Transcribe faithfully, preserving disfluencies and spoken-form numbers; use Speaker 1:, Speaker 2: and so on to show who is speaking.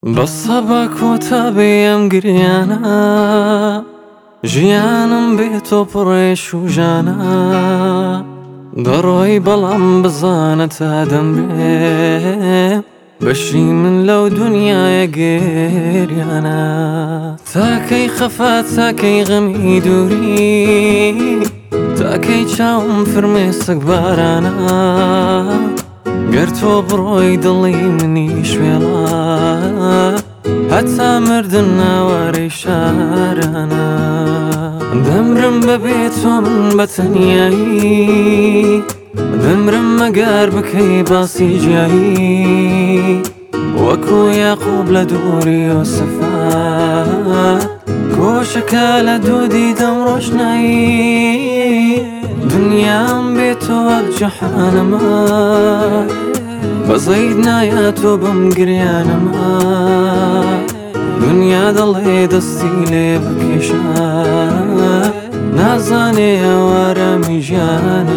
Speaker 1: بەسەبا کۆتا بێم گریانە ژیانم بێتۆ پڕێش و ژانە دەڕۆی بەڵام بزانە تا دەمرێ بەشی من لەو دونیایە گێریانە تاکەی خەفا تاکەی غەمی دووری تاکەی چاوم فرمێسک بارانە گەر تۆ بڕۆی دڵی منی شوێڵە هەتا مردن ناوارەی شارانە دەمرم بەبێ تۆ من بەتەنیایی دەمرم مەگەر بکەی باسی جیایی وەکو یاقوب لە دووری یۆسەفا کۆشەکە لە دوودی دەم ڕۆژنایی دنیام بێتۆ وەک جەحانەمە بەزەید نایە تۆ بەم گریانەمە دنیا دەڵێ دەستی لێ بکێشە نازانێ ئەوارەمی ژیانە